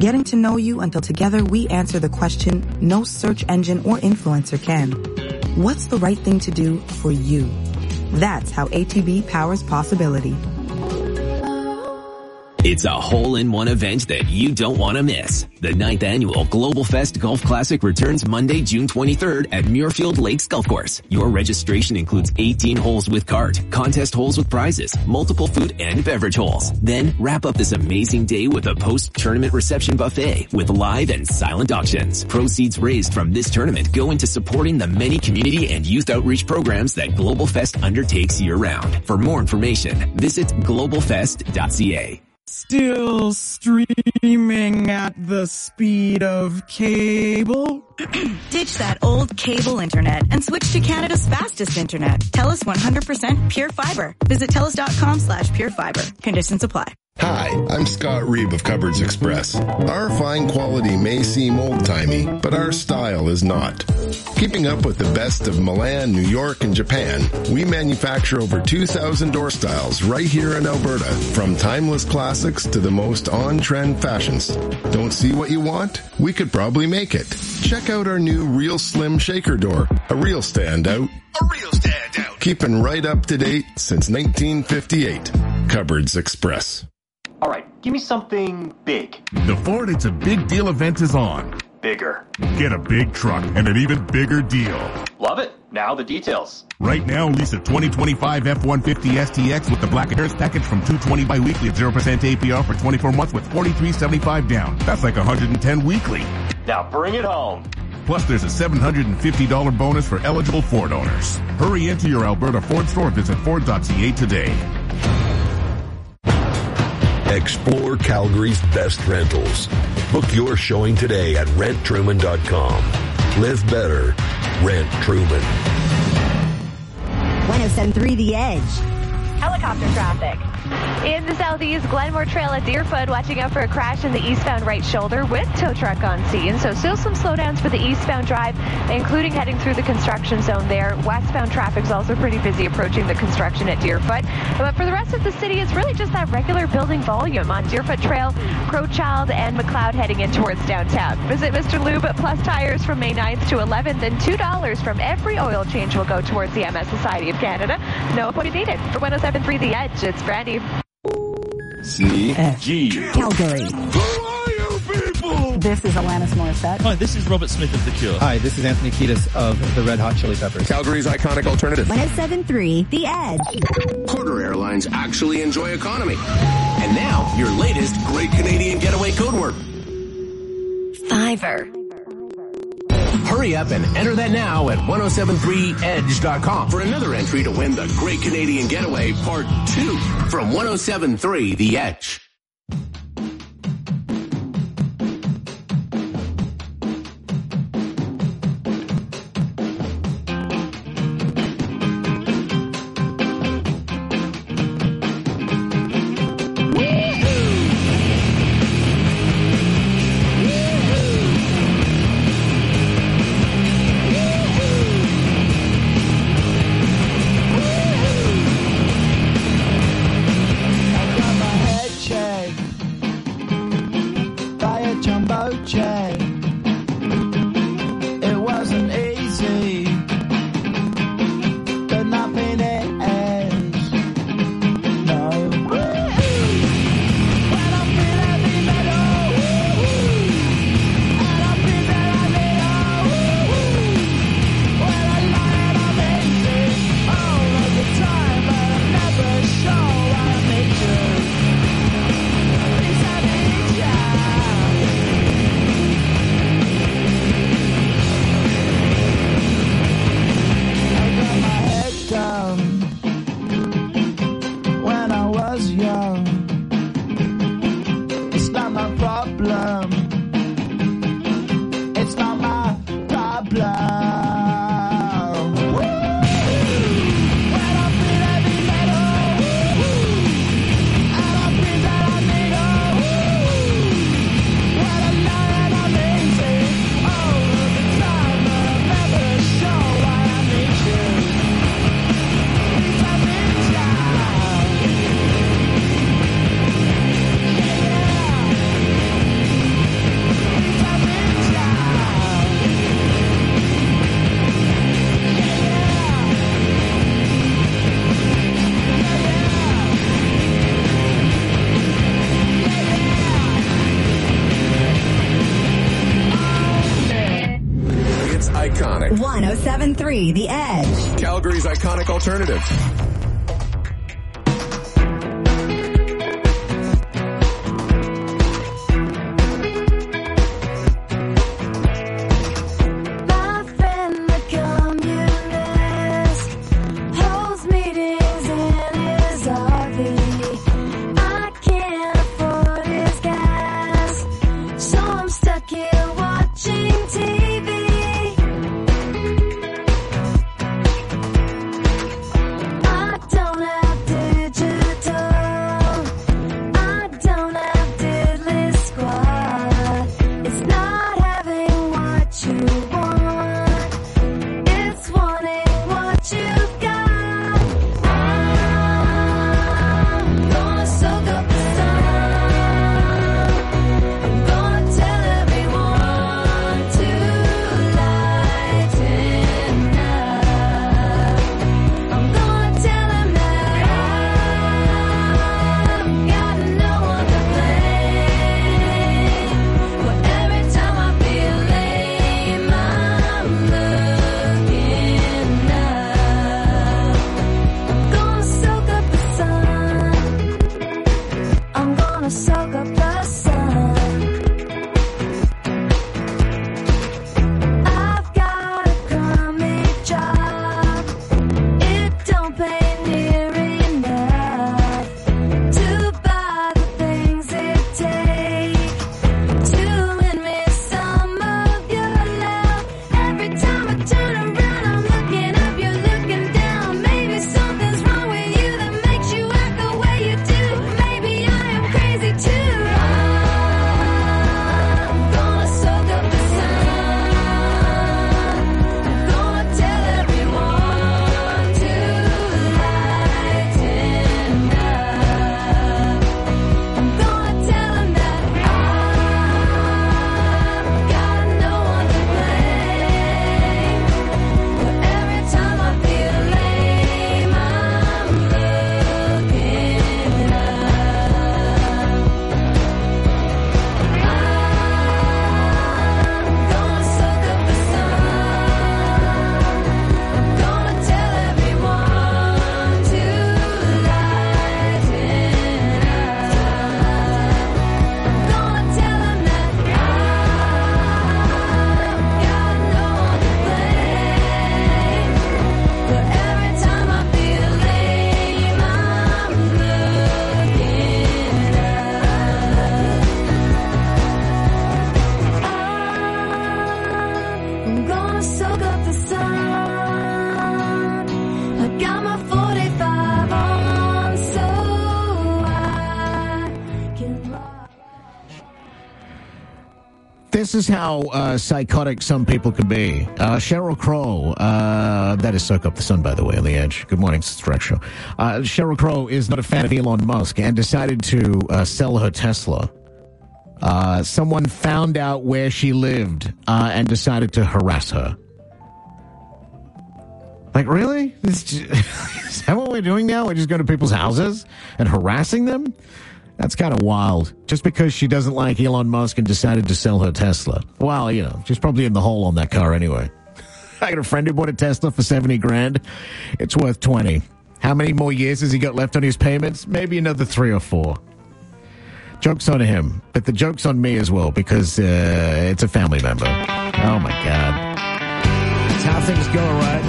Getting to know you until together we answer the question no search engine or influencer can. What's the right thing to do for you? That's how ATB powers possibility. It's a hole-in-one event that you don't want to miss. The 9th annual Global Fest Golf Classic returns Monday, June 23rd at Muirfield Lakes Golf Course. Your registration includes 18 holes with cart, contest holes with prizes, multiple food and beverage holes. Then wrap up this amazing day with a post-tournament reception buffet with live and silent auctions. Proceeds raised from this tournament go into supporting the many community and youth outreach programs that Global Fest undertakes year-round. For more information, visit globalfest.ca. Still streaming at the speed of cable? Ditch that old cable internet and switch to Canada's fastest internet. TELUS 100% Pure Fiber. Visit TELUS.com/purefiber. Conditions apply. Hi, I'm Scott Reeb of Cupboards Express. Our fine quality may seem old-timey, but our style is not. Keeping up with the best of Milan, New York, and Japan, we manufacture over 2,000 door styles right here in Alberta, from timeless classics to the most on-trend fashions. Don't see what you want? We could probably make it. Check out our new Real Slim Shaker door, a real standout. A real standout. Keeping right up to date since 1958. Cupboards Express. All right, give me something big. The Ford It's a Big Deal event is on. Bigger. Get a big truck and an even bigger deal. Love it. Now the details. Right now, lease a 2025 F-150 STX with the Black Insurance package from $220 biweekly at 0% APR for 24 months with $43.75 down. That's like $110 weekly. Now bring it home. Plus, there's a $750 bonus for eligible Ford owners. Hurry into your Alberta Ford store. Visit Ford.ca today. Explore Calgary's best rentals. Book your showing today at renttruman.com. Live better. Rent Truman. 107.3 The Edge. Helicopter traffic. In the southeast, Glenmore Trail at Deerfoot, watching out for a crash in the eastbound right shoulder with tow truck on scene. So still some slowdowns for the eastbound drive, including heading through the construction zone there. Westbound traffic is also pretty busy approaching the construction at Deerfoot. But for the rest of the city, it's really just that regular building volume on Deerfoot Trail, Crowchild, and McLeod heading in towards downtown. Visit Mr. Lube at Plus Tires from May 9th to 11th, and $2 from every oil change will go towards the MS Society of Canada. No appointment needed. For 107.3 The Edge, it's Brandy. C-G. Calgary. Who are you people? This is Alanis Morissette. Hi, this is Robert Smith of The Cure. Hi, this is Anthony Kiedis of the Red Hot Chili Peppers. Calgary's iconic alternative. 107.3 The Edge. Quarter Airlines actually enjoy economy. And now, your latest Great Canadian Getaway code word. Fiverr. Hurry up and enter that now at 1073edge.com for another entry to win the Great Canadian Getaway Part 2 from 1073 The Edge. 107.3 The Edge. Calgary's iconic alternative. This is how psychotic some people can be. Sheryl Crow, that is Soak Up the Sun, by the way, on The Edge. Good morning, it's the Direct Show. Sheryl Crow is not a fan of Elon Musk and decided to sell her Tesla. Someone found out where she lived and decided to harass her. Like, really? Is that what we're doing now? We're just going to people's houses and harassing them? That's kind of wild. Just because she doesn't like Elon Musk and decided to sell her Tesla. Well, you know, she's probably in the hole on that car anyway. I got a friend who bought a Tesla for $70,000. It's worth 20. How many more years has he got left on his payments? Maybe another 3 or 4. Joke's on him, but the joke's on me as well because it's a family member. Oh my God. That's how things go, right?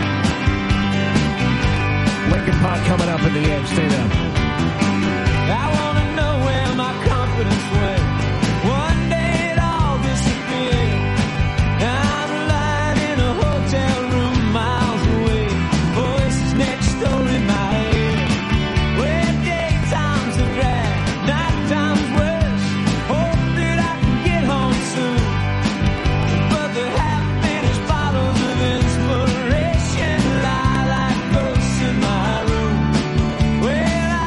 Lincoln Park coming up at The Edge. Stay there. I want to know where my confidence went. One day it all disappeared. I'm lying in a hotel room miles away. Voices next door in my head. Where daytime's a drag, night time's worse. Hope that I can get home soon. But the half-finished bottles of inspiration lie like ghosts in my room. Well,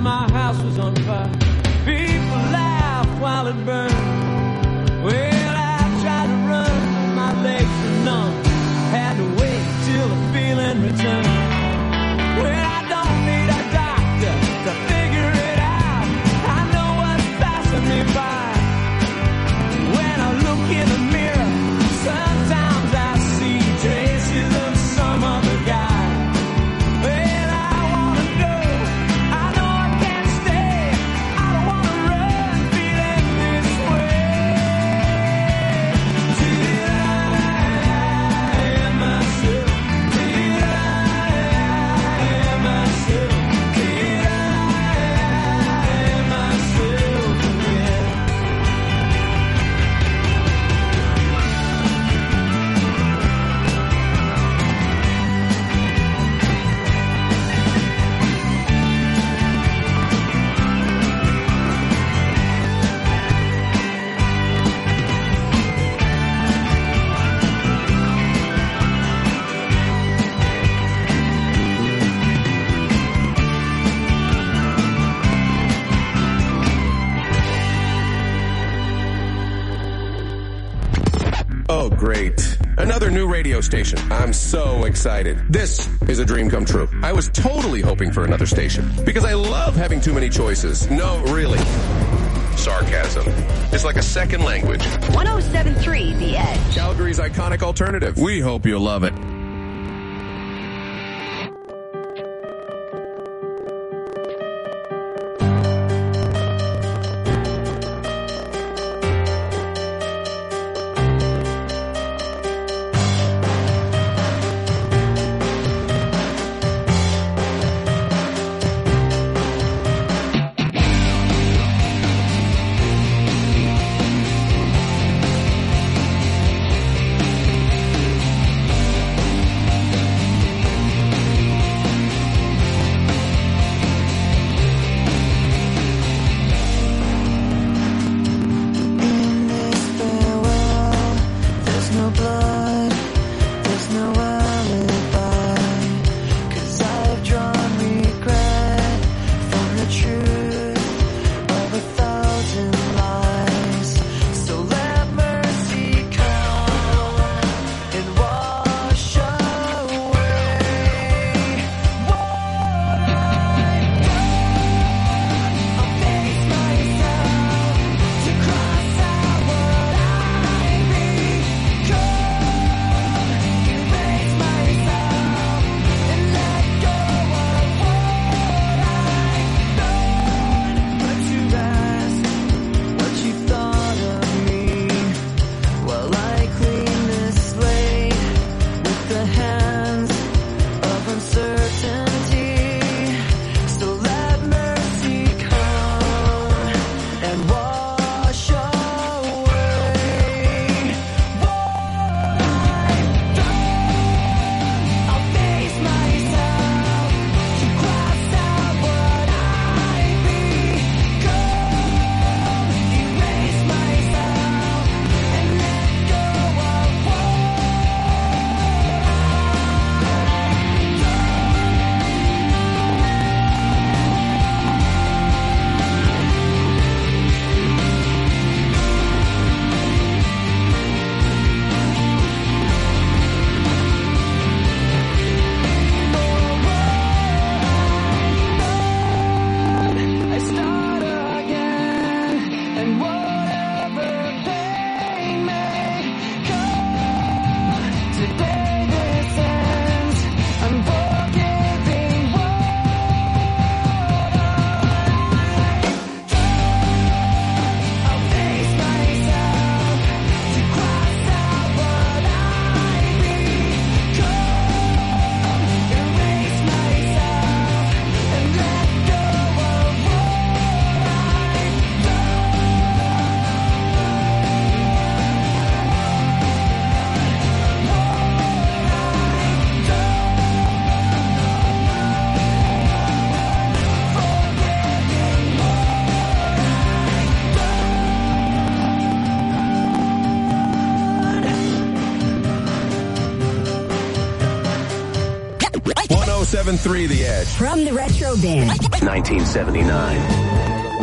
my house was on fire. People laughed while it burned. Well, I tried to run, but my legs were numb. Had to wait till the feeling returned. Well, I don't need a doctor to figure it out. I know what's passing me by. When I look in the mirror, sometimes I see traces of some other guy. Well, I wanna go, I know I can't stay. I don't wanna run feeling this way. Till I am myself. Till I am myself. Till I am myself again. Oh, great. Another new radio station. I'm so excited. This is a dream come true. I was totally hoping for another station because I love having too many choices. No, really. Sarcasm. It's like a second language. 107.3 The Edge. Calgary's iconic alternative. We hope you'll love it. 107.3 The Edge. From the Retro Bin. 1979.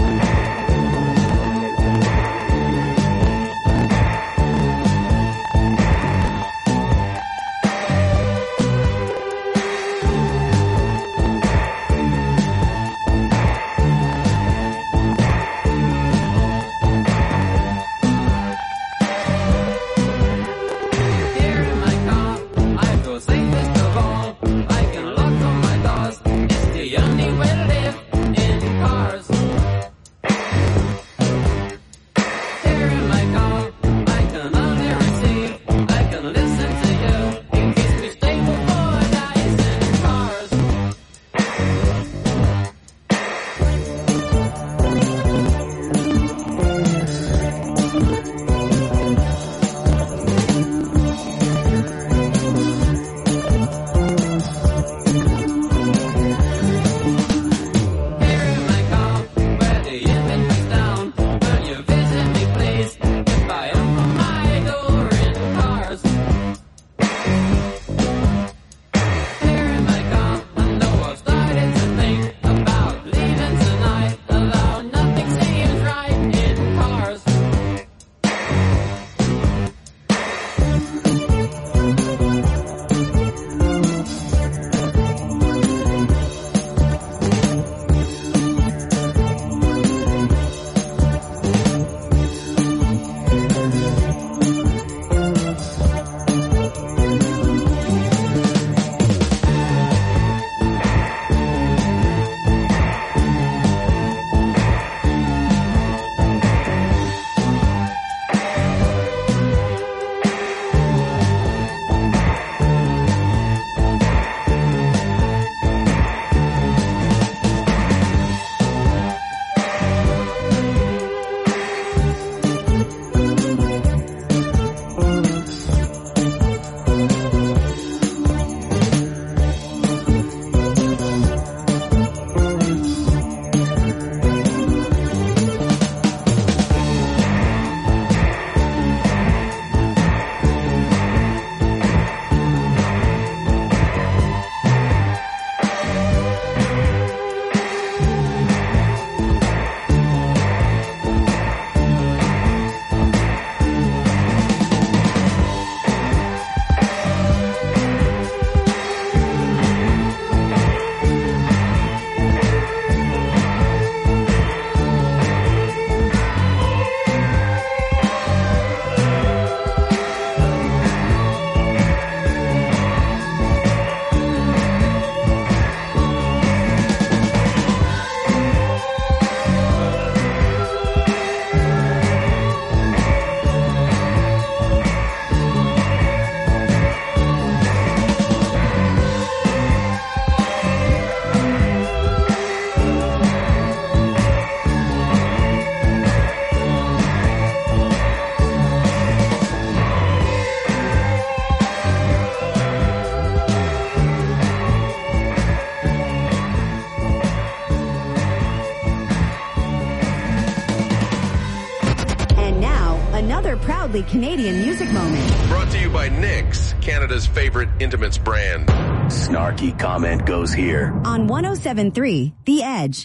Proudly Canadian music moment. Brought to you by Nix, Canada's favorite intimates brand. Snarky comment goes here. On 107.3 The Edge.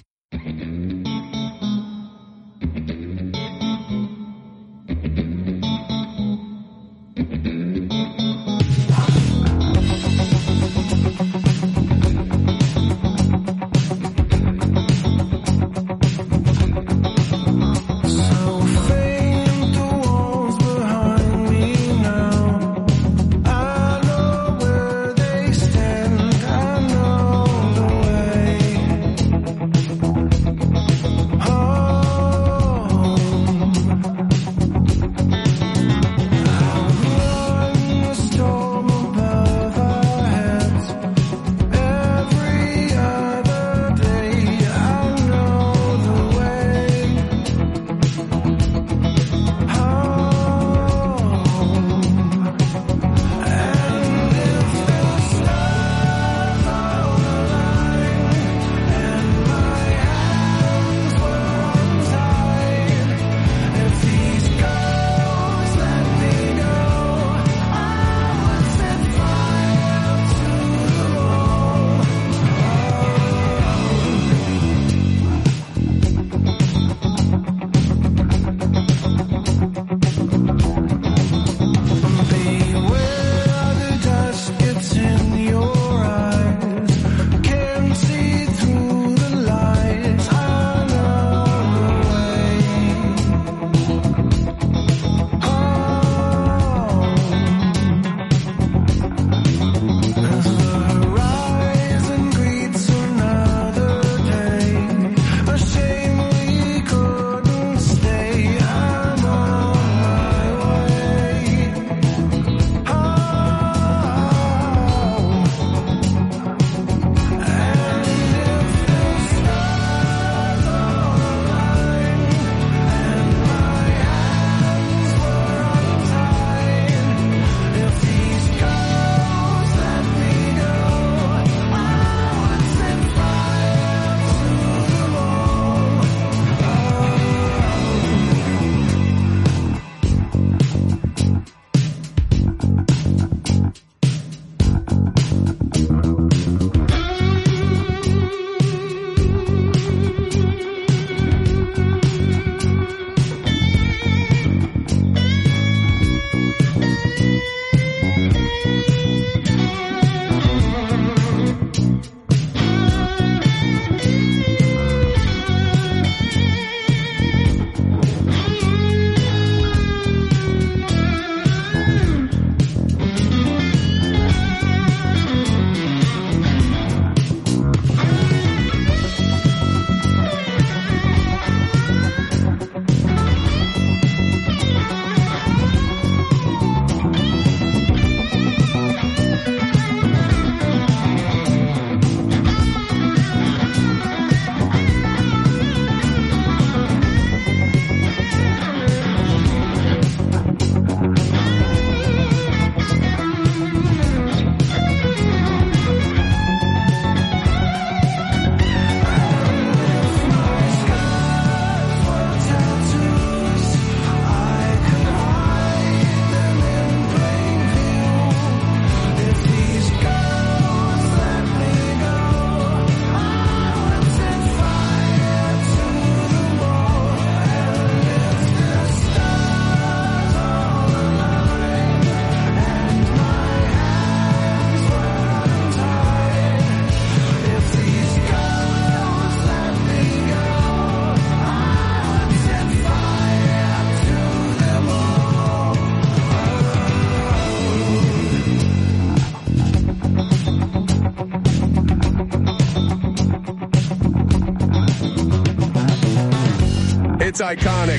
It's iconic.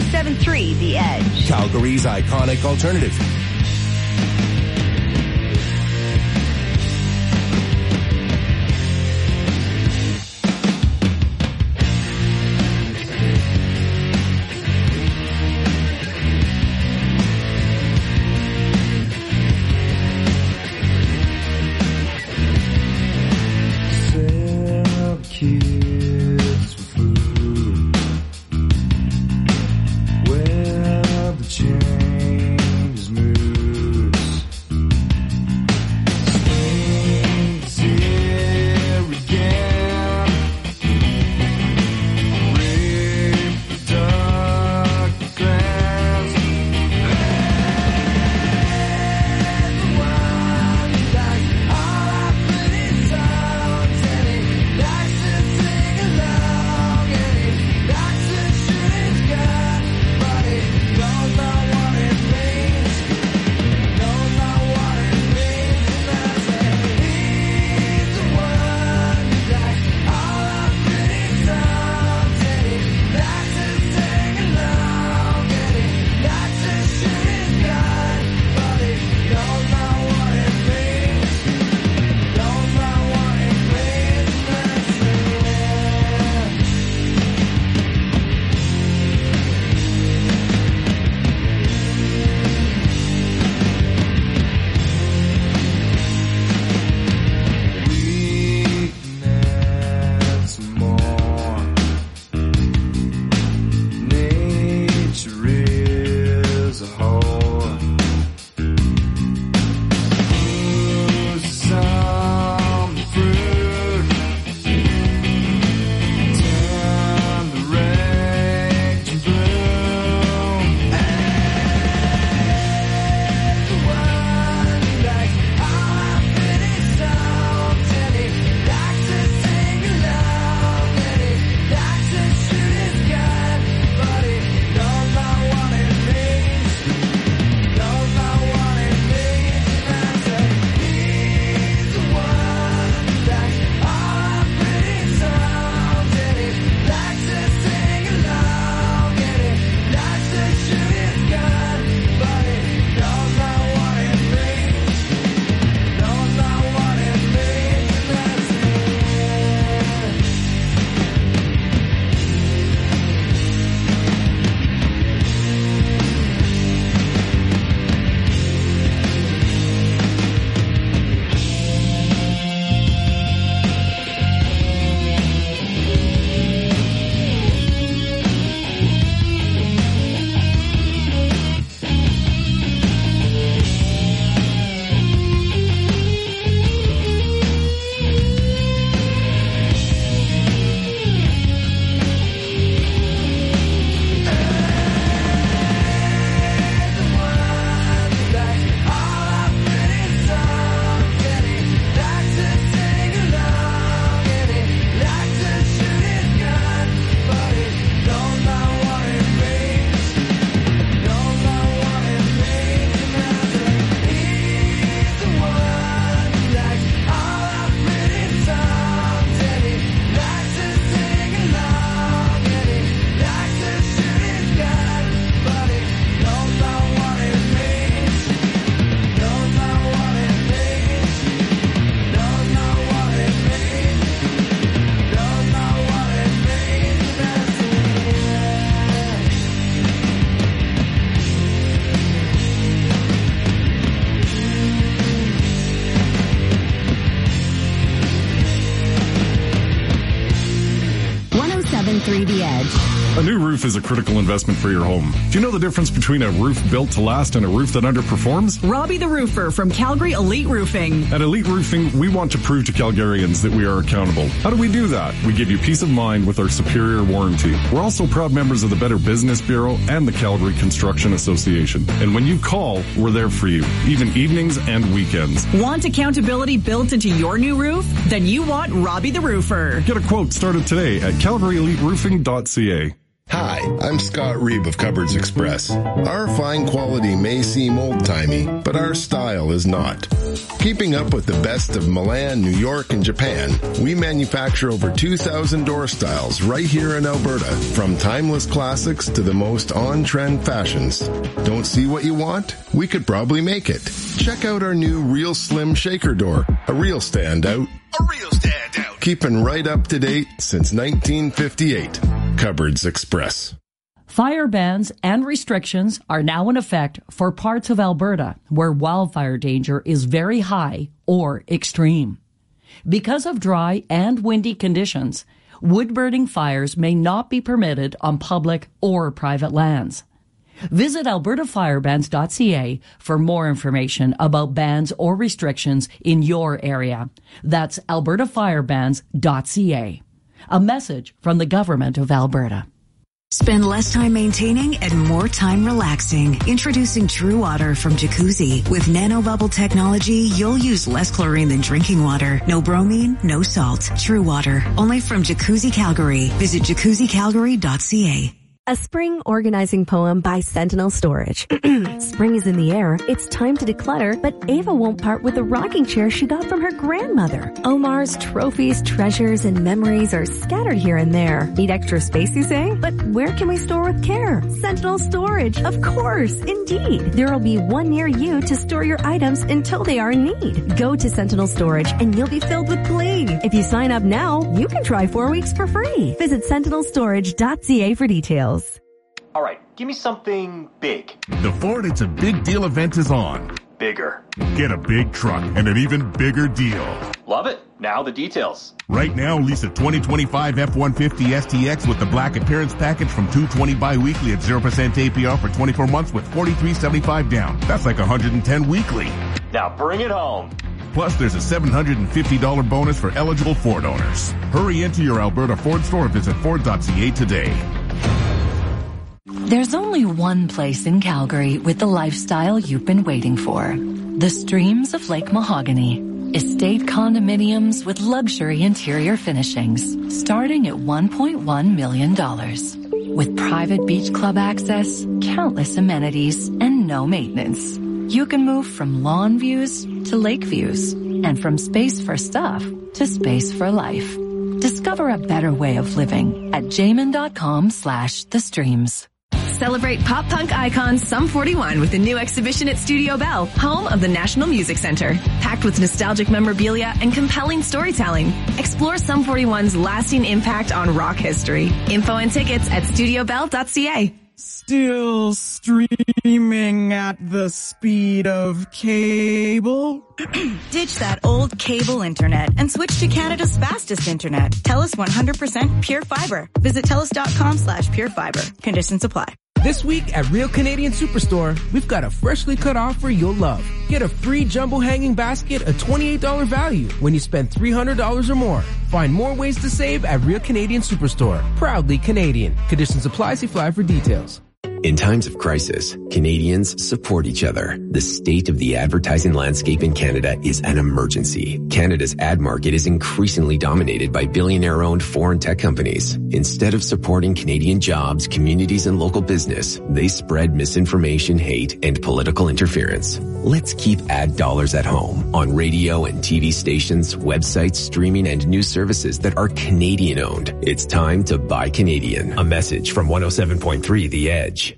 107.3 The Edge. Calgary's iconic alternative. Change is moving. 107.3 The Edge. A new roof is a critical investment for your home. Do you know the difference between a roof built to last and a roof that underperforms? Robbie the Roofer from Calgary Elite Roofing. At Elite Roofing, we want to prove to Calgarians that we are accountable. How do we do that? We give you peace of mind with our superior warranty. We're also proud members of the Better Business Bureau and the Calgary Construction Association. And when you call, we're there for you, even evenings and weekends. Want accountability built into your new roof? Then you want Robbie the Roofer. Get a quote started today at calgaryeliteroofing.ca. Hi, I'm Scott Reeb of Cupboards Express. Our fine quality may seem old-timey, but our style is not. Keeping up with the best of Milan, New York, and Japan, we manufacture over 2,000 door styles right here in Alberta, from timeless classics to the most on-trend fashions. Don't see what you want? We could probably make it. Check out our new Real Slim Shaker Door, a real standout. A real standout. Keeping right up to date since 1958. Cupboards Express. Fire bans and restrictions are now in effect for parts of Alberta where wildfire danger is very high or extreme. Because of dry and windy conditions, wood-burning fires may not be permitted on public or private lands. Visit albertafirebans.ca for more information about bans or restrictions in your area. That's albertafirebans.ca. A message from the Government of Alberta. Spend less time maintaining and more time relaxing. Introducing True Water from Jacuzzi. With nanobubble technology, you'll use less chlorine than drinking water. No bromine, no salt. True Water. Only from Jacuzzi Calgary. Visit jacuzzicalgary.ca. A spring organizing poem by Sentinel Storage. Spring is in the air. It's time to declutter, but Ava won't part with the rocking chair she got from her grandmother. Omar's trophies, treasures, and memories are scattered here and there. Need extra space, you say? But where can we store with care? Sentinel Storage. Of course, indeed. There'll be one near you to store your items until they are in need. Go to Sentinel Storage and you'll be filled with bling. If you sign up now, you can try 4 weeks for free. Visit sentinelstorage.ca for details. All right, give me something big. The Ford It's a Big Deal event is on. Bigger. Get a big truck and an even bigger deal. Love it. Now the details. Right now, lease a 2025 F-150 STX with the black appearance package from $220 bi-weekly at 0% APR for 24 months with $43.75 down. That's like $110 weekly. Now bring it home. Plus, there's a $750 bonus for eligible Ford owners. Hurry into your Alberta Ford store or visit Ford.ca today. There's only one place in Calgary with the lifestyle you've been waiting for. The Streams of Lake Mahogany. Estate condominiums with luxury interior finishings starting at $1.1 million. With private beach club access, countless amenities, and no maintenance. You can move from lawn views to lake views and from space for stuff to space for life. Discover a better way of living at jamin.com/thestreams. Celebrate pop punk icon Sum 41 with a new exhibition at Studio Bell, home of the National Music Center. Packed with nostalgic memorabilia and compelling storytelling. Explore Sum 41's lasting impact on rock history. Info and tickets at studiobell.ca. Still streaming at the speed of cable? Ditch that old cable internet and switch to Canada's fastest internet. TELUS 100% Pure Fiber. Visit TELUS.com/purefiber. Conditions apply. This week at Real Canadian Superstore, we've got a freshly cut offer you'll love. Get a free jumbo hanging basket at $28 value when you spend $300 or more. Find more ways to save at Real Canadian Superstore. Proudly Canadian. Conditions apply. See flyer for details. In times of crisis, Canadians support each other. The state of the advertising landscape in Canada is an emergency. Canada's ad market is increasingly dominated by billionaire-owned foreign tech companies. Instead of supporting Canadian jobs, communities, and local business, they spread misinformation, hate, and political interference. Let's keep ad dollars at home on radio and TV stations, websites, streaming, and news services that are Canadian-owned. It's time to buy Canadian. A message from 107.3 The Edge.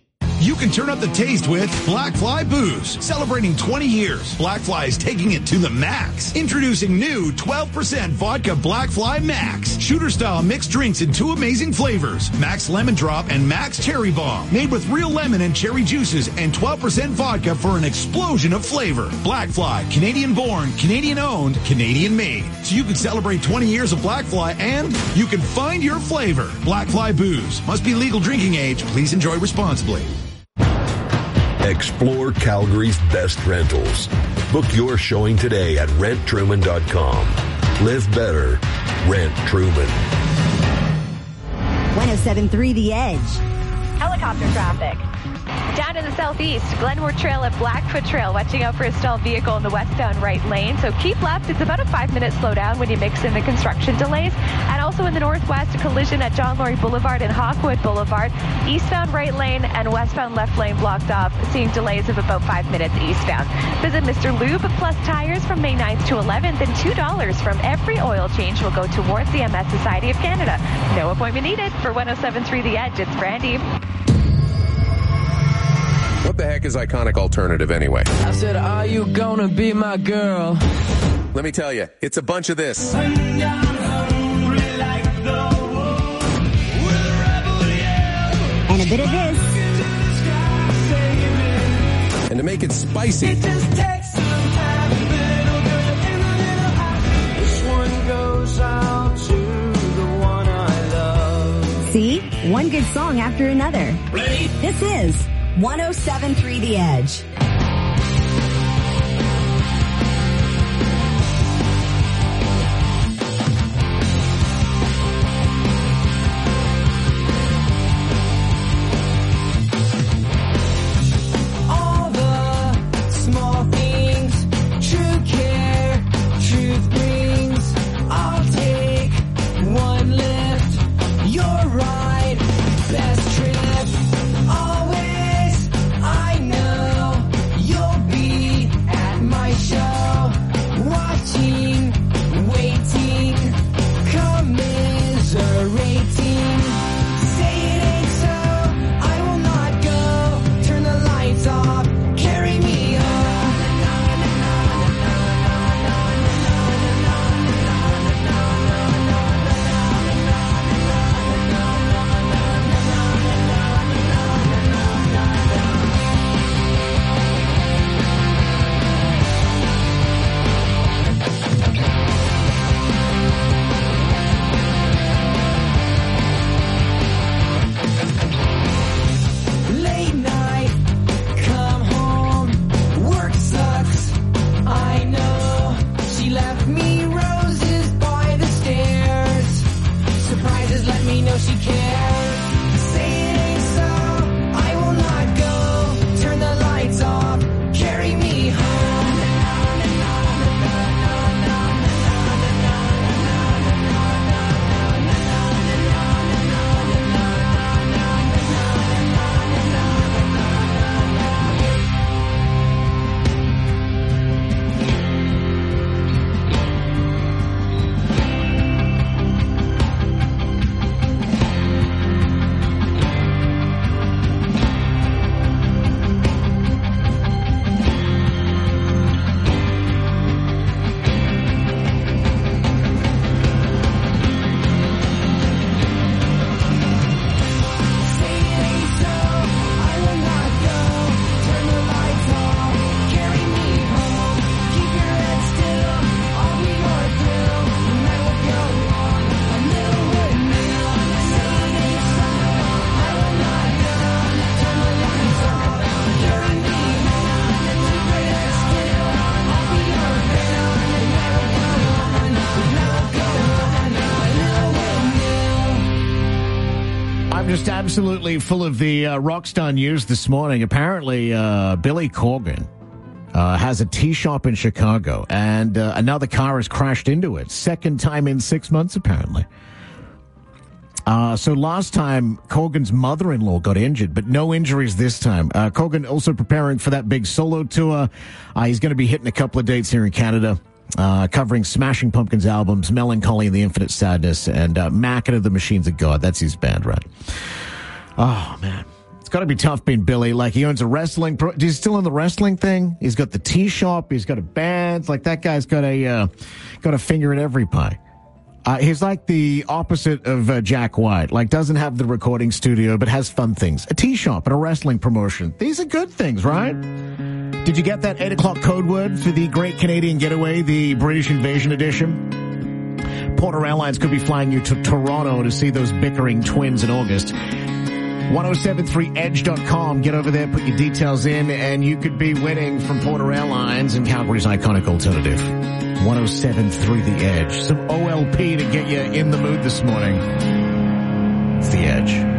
You can turn up the taste with Black Fly Booze. Celebrating 20 years, Black Fly is taking it to the max. Introducing new 12% vodka Black Fly Max. Shooter-style mixed drinks in 2 amazing flavors. Max Lemon Drop and Max Cherry Bomb. Made with real lemon and cherry juices and 12% vodka for an explosion of flavor. Black Fly, Canadian-born, Canadian-owned, Canadian-made. So you can celebrate 20 years of Black Fly and you can find your flavor. Black Fly Booze. Must be legal drinking age. Please enjoy responsibly. Explore Calgary's best rentals. Book your showing today at renttruman.com. Live better. Rent Truman. 107.3 The Edge. Helicopter traffic. Down in the southeast, Glenmore Trail at Blackfoot Trail, watching out for a stalled vehicle in the westbound right lane. So keep left. It's about a 5-minute slowdown when you mix in the construction delays. And also in the northwest, a collision at John Laurie Boulevard and Hawkwood Boulevard. Eastbound right lane and westbound left lane blocked off, seeing delays of about 5 minutes eastbound. Visit Mr. Lube Plus Tires from May 9th to 11th, and $2 from every oil change will go towards the MS Society of Canada. No appointment needed. For 107.3 The Edge, it's Brandy. What the heck is Iconic Alternative anyway? I said, are you gonna be my girl? Let me tell you, it's a bunch of this. And a bit of this. And to make it spicy, it just takes some time, a little good and a little hot. This one goes out to the one I love. See? One good song after another. Ready? This is 107.3 The Edge. All the small things, true care, truth brings. I'll take one lift, you're right, best trip. Always, I know you'll be at my show, watching, waiting, commiserating. Say it ain't so, I will not go. Turn the lights off, carry me home. Late night, come home, work sucks, I know. She left me roses by the stairs. Surprises let me know she cares. Say it ain't so, I will not go. Turn the lights off, carry me home. Just absolutely full of the rock star news this morning. Apparently, Billy Corgan has a tea shop in Chicago, and another car has crashed into it. Second time in 6 months, apparently. So last time, Corgan's mother-in-law got injured, but no injuries this time. Corgan also preparing for that big solo tour. He's going to be hitting a couple of dates here in Canada. Covering Smashing Pumpkins albums, Melancholy and the Infinite Sadness, and Macken of the Machines of God. That's his band, right? Oh, man. It's got to be tough being Billy. Like, he owns a wrestling... He's still in the wrestling thing. He's got the tea shop. He's got a band. Like, that guy's got a finger in every pie. He's like the opposite of Jack White. Like, doesn't have the recording studio, but has fun things. A tea shop and a wrestling promotion. These are good things, right? Did you get that 8 o'clock code word for the Great Canadian Getaway, the British Invasion Edition? Porter Airlines could be flying you to Toronto to see those bickering twins in August. 1073edge.com. Get over there, put your details in, and you could be winning from Porter Airlines and Calgary's iconic alternative. 1073 The Edge. Some OLP to get you in the mood this morning. It's The Edge.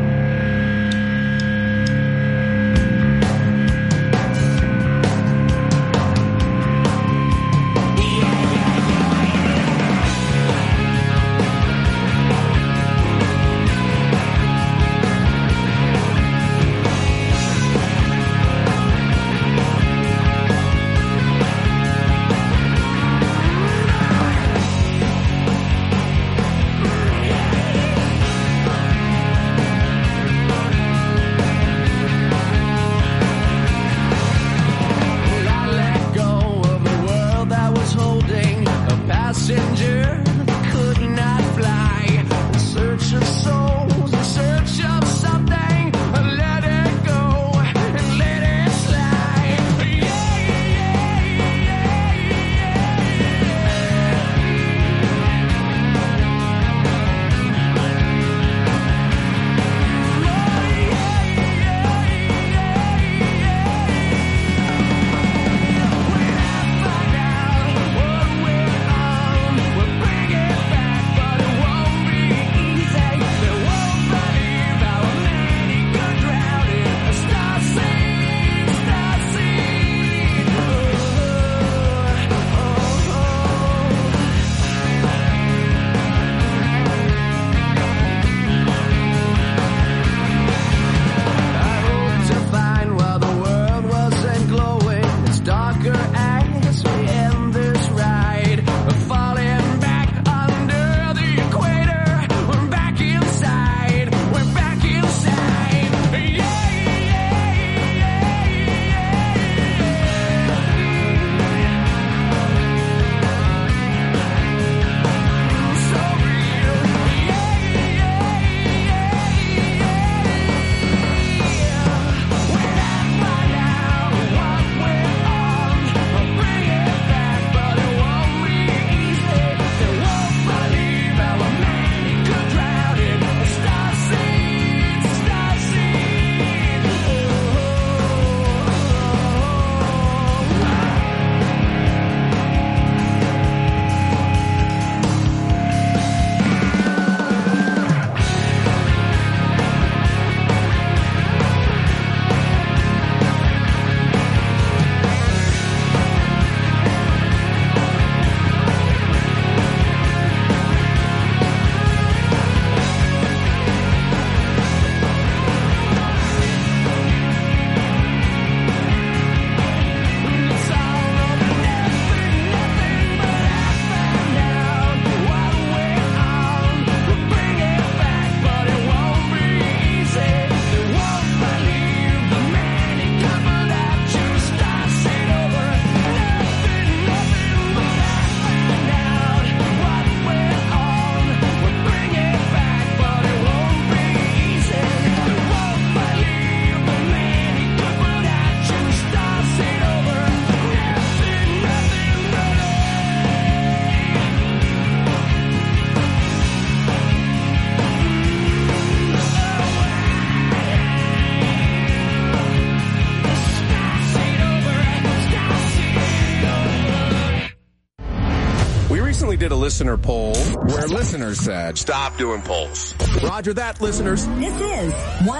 Did a listener poll where listeners said, stop doing polls. Roger that, listeners. This is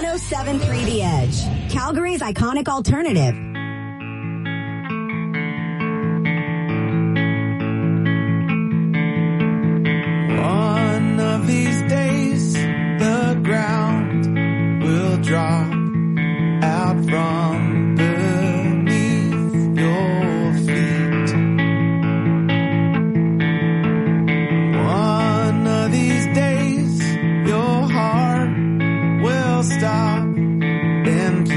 1073 The Edge, Calgary's iconic alternative. One of these days, the ground will drop out from beneath your feet. One of these days, your heart will stop and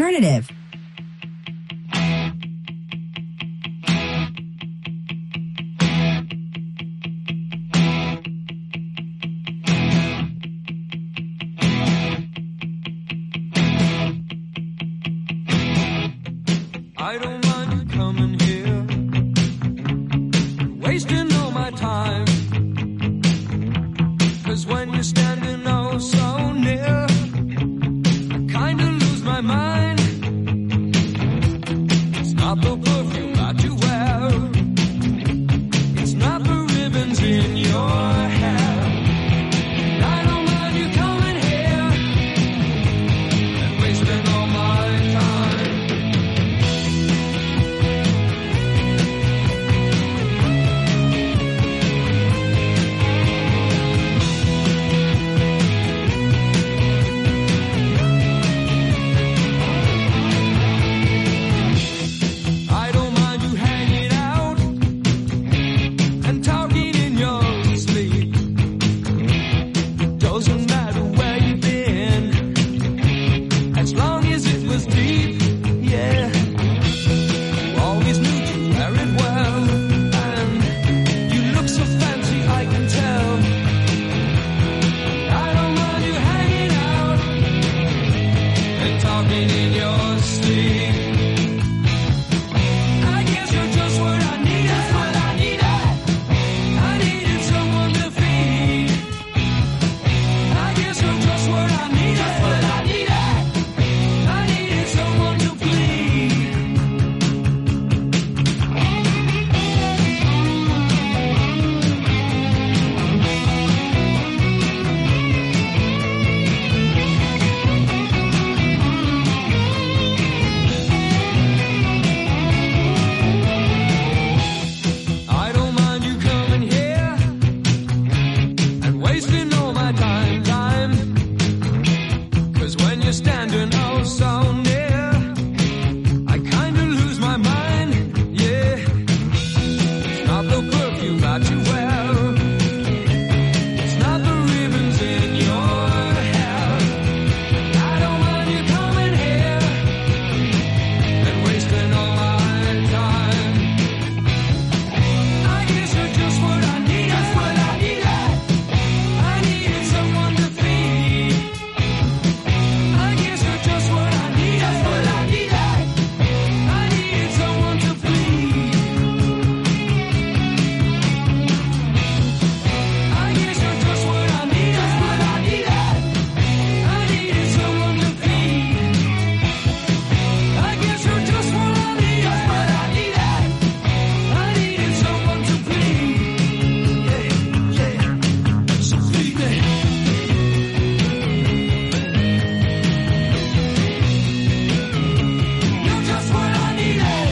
Alternative. I don't mind you coming here, wasting all my time. 'Cause when you're standing oh so near, I kinda lose my mind. It's not the perfume that you wear, it's not the ribbons in your hair. I don't mind you coming here and wasting all my time. I don't mind you hanging out and talking in your sleep. Doesn't matter where you've been, as long as it was deep, yeah. You always knew to wear it well, and you look so fancy, I can tell. I don't mind you hanging out and talking in your sleep. I guess you're just what I need. That's what I needed. I needed someone to feed. I guess you're just what I need. That's what I needed. I needed someone to please. I don't mind you coming here and wasting all my time. 'Cause when you're standing oh so near, I kinda lose my mind, yeah. It's not the perfume that you wear, it's not the ribbons in your hair. I don't mind you coming here and wasting all my time. I guess you're just what I need. That's what I needed. I needed someone to feed. I guess you're just what I need. That's what I needed. I needed someone to please. I guess you're just what I need. That's what I needed. I needed someone to feed. I guess you're just what I need. That's what I needed. I needed someone to please. Yeah, yeah. So feed me. You're just what I needed.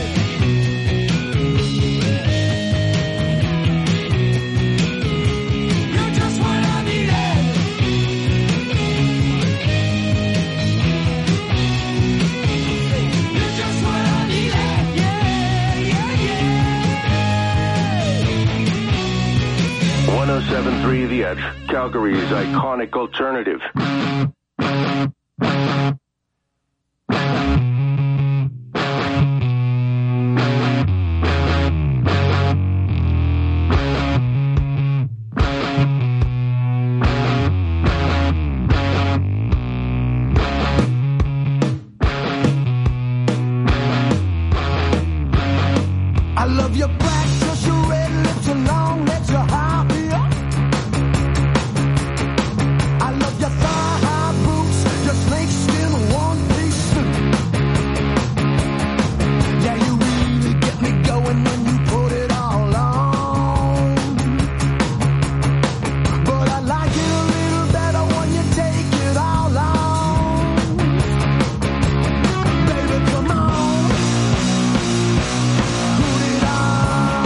You're just what I needed. You're just what I needed. Yeah, yeah, yeah. 107.3 The Edge, Calgary's iconic alternative. I love your black, just your red lips and long legs, your high heel. I love your thigh-high boots, your snakeskin one-piece suit. Yeah, you really get me going when you put it all on. But I like it a little better when you take it all on. Baby, come on. Put it on.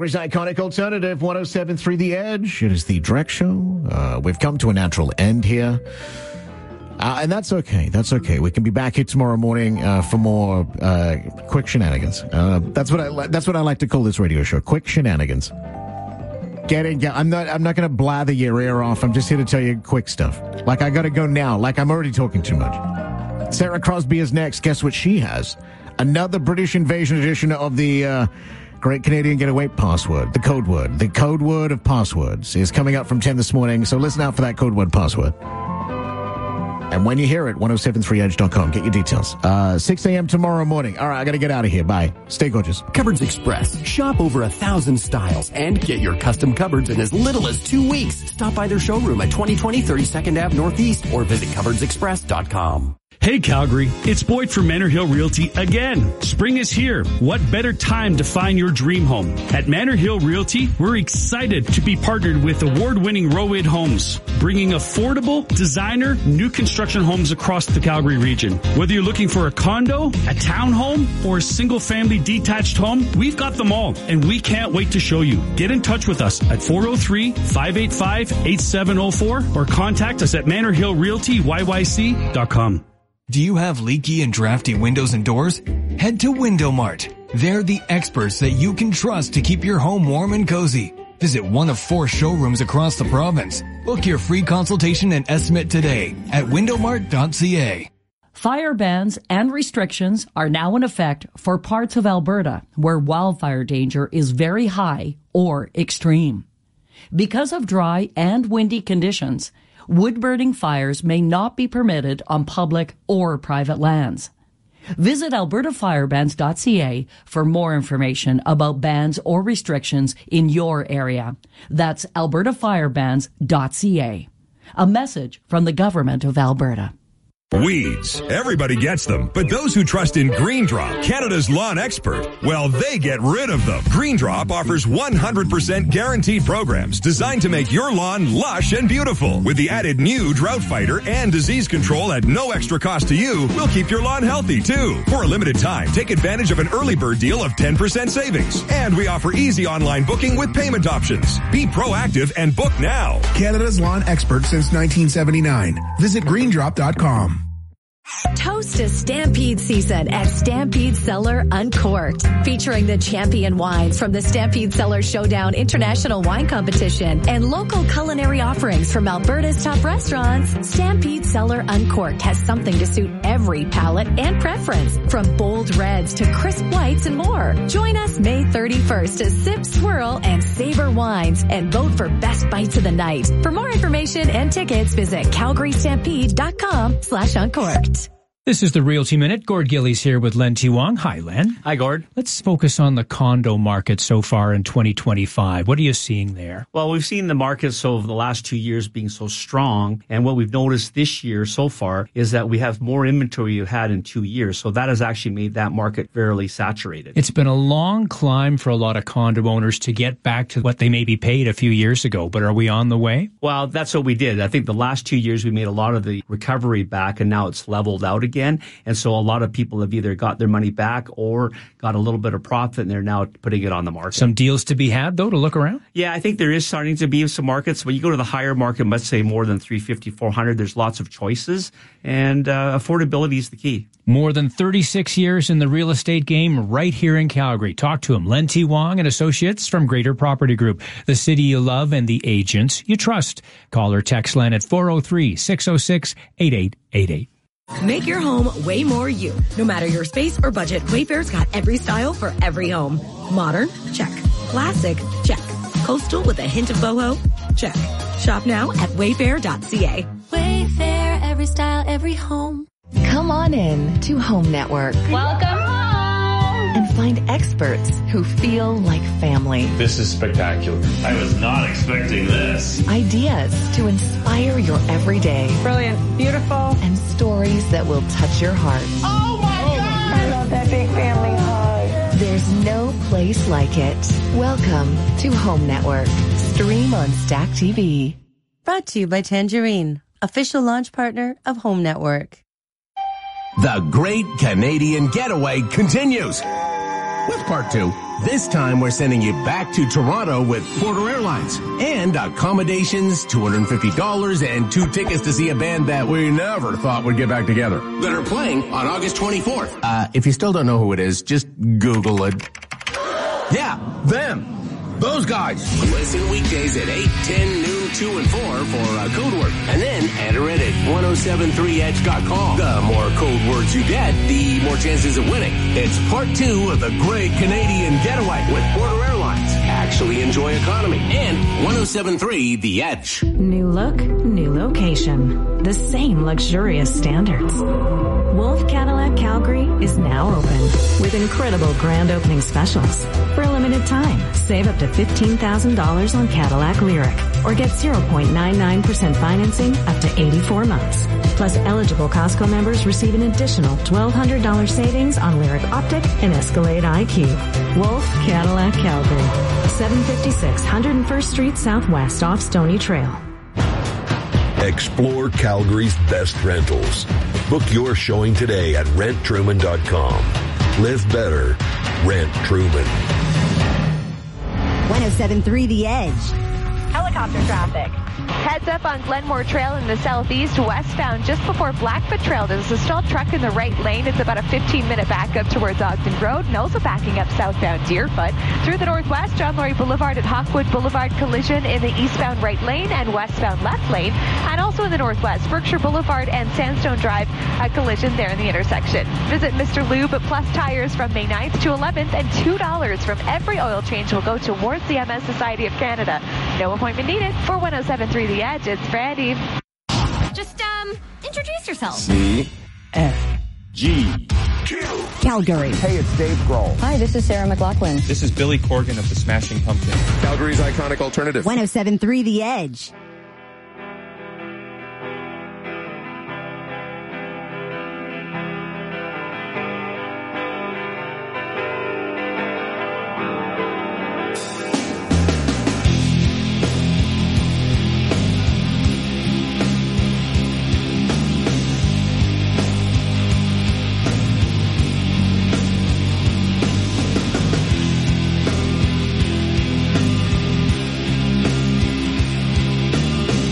Calgary's iconic alternative, 107.3 The Edge. It is the Drex Show. We've come to a natural end here. And that's okay. That's okay. We can be back here tomorrow morning for more quick shenanigans. That's what I like to call this radio show, quick shenanigans. I'm not going to blather your ear off. I'm just here to tell you quick stuff. Like I got to go now. Like I'm already talking too much. Sarah Crosby is next. Guess what she has? Another British Invasion edition of the Great Canadian Getaway password, the code word. The code word of passwords is coming up from 10 this morning. So listen out for that code word password. And when you hear it, 1073edge.com. Get your details. 6 a.m. tomorrow morning. All right, I got to get out of here. Bye. Stay gorgeous. Cupboards Express. Shop over 1,000 styles and get your custom cupboards in as little as 2 weeks. Stop by their showroom at 2020 32nd Ave Northeast or visit cupboardsexpress.com. Hey Calgary, it's Boyd from Manor Hill Realty again. Spring is here. What better time to find your dream home? At Manor Hill Realty, we're excited to be partnered with award-winning Roid Homes, bringing affordable, designer, new construction homes across the Calgary region. Whether you're looking for a condo, a townhome, or a single-family detached home, we've got them all, and we can't wait to show you. Get in touch with us at 403-585-8704 or contact us at manorhillrealtyyyc.com. Do you have leaky and drafty windows and doors? Head to Window Mart. They're the experts that you can trust to keep your home warm and cozy. Visit one of 4 showrooms across the province. Book your free consultation and estimate today at windowmart.ca. Fire bans and restrictions are now in effect for parts of Alberta where wildfire danger is very high or extreme. Because of dry and windy conditions, wood-burning fires may not be permitted on public or private lands. Visit albertafirebans.ca for more information about bans or restrictions in your area. That's albertafirebans.ca. A message from the Government of Alberta. Weeds. Everybody gets them. But those who trust in Green Drop, Canada's lawn expert, well, they get rid of them. Green Drop offers 100% guaranteed programs designed to make your lawn lush and beautiful. With the added new Drought Fighter and disease control at no extra cost to you, we'll keep your lawn healthy too. For a limited time, take advantage of an early bird deal of 10% savings. And we offer easy online booking with payment options. Be proactive and book now. Canada's lawn expert since 1979. Visit greendrop.com. Toast to Stampede season at Stampede Cellar Uncorked. Featuring the champion wines from the Stampede Cellar Showdown International Wine Competition and local culinary offerings from Alberta's top restaurants, Stampede Cellar Uncorked has something to suit every palate and preference, from bold reds to crisp whites and more. Join us May 31st to sip, swirl, and savor wines and vote for best bites of the night. For more information and tickets, visit calgarystampede.com/uncorked. This is the Realty Minute. Gord Gillies here with Len T. Wong. Hi, Len. Hi, Gord. Let's focus on the condo market so far in 2025. What are you seeing there? Well, we've seen the markets over the last 2 years being so strong. And what we've noticed this year so far is that we have more inventory you had in 2 years. So that has actually made that market fairly saturated. It's been a long climb for a lot of condo owners to get back to what they maybe paid a few years ago. But are we on the way? Well, that's what we did. I think the last 2 years we made a lot of the recovery back, and now it's leveled out again. And so a lot of people have either got their money back or got a little bit of profit, and they're now putting it on the market. Some deals to be had, though, to look around? Yeah, I think there is starting to be some markets. When you go to the higher market, let's say more than 350, 400, there's lots of choices, and affordability is the key. More than 36 years in the real estate game right here in Calgary. Talk to him. Len T. Wong and Associates from Greater Property Group. The city you love and the agents you trust. Call or text Len at 403-606-8888. Make your home way more you. No matter your space or budget, Wayfair's got every style for every home. Modern? Check. Classic? Check. Coastal with a hint of boho? Check. Shop now at wayfair.ca. Wayfair, every style, every home. Come on in to Home Network. Welcome home. And find experts who feel like family. This is spectacular. I was not expecting this. Ideas to inspire your everyday. Brilliant. Beautiful. And stories that will touch your heart. Oh my God! I love that big family hug. There's no place like it. Welcome to Home Network. Stream on Stack TV. Brought to you by Tangerine, official launch partner of Home Network. The Great Canadian Getaway continues. with part 2. This time we're sending you back to Toronto with Porter Airlines. And accommodations, $250, and 2 tickets to see a band that we never thought would get back together. That are playing on August 24th. If you still don't know who it is, just Google it. Yeah, them. Those guys. Listen weekdays at 8, 10, noon, 2, and 4 for code word. And then enter it at 1073edge.com. The more code words you get, the more chances of winning. It's part 2 of the Great Canadian Getaway with Porter Airlines. Actually enjoy economy. And 1073 The Edge. New look, new location. The same luxurious standards. Wolf Cadillac Calgary is now open with incredible grand opening specials. For a limited time, save up to $15,000 on Cadillac Lyriq or get 0.99% financing up to 84 months. Plus, eligible Costco members receive an additional $1,200 savings on Lyriq Optic and Escalade IQ. Wolf Cadillac Calgary, 756 101st Street Southwest off Stony Trail. Explore Calgary's best rentals. Book your showing today at renttruman.com. Live better. Rent Truman. 1073 The Edge. Helicopter traffic. Heads up on Glenmore Trail in the southeast, westbound just before Blackfoot Trail. There's a stalled truck in the right lane. It's about a 15-minute backup towards Ogden Road, and also backing up southbound Deerfoot. Through the northwest, John Laurie Boulevard at Hawkwood Boulevard, collision in the eastbound right lane and westbound left lane. And also in the northwest, Berkshire Boulevard and Sandstone Drive, a collision there in the intersection. Visit Mr. Lube at Plus Tires from May 9th to 11th, and $2 from every oil change will go towards the MS Society of Canada. No appointment needed. For 1073 The Edge, it's Brandy. Just, introduce yourself. C-F-G. Calgary. Hey, it's Dave Grohl. Hi, this is Sarah McLachlan. This is Billy Corgan of the Smashing Pumpkins. Calgary's iconic alternative. 1073 The Edge.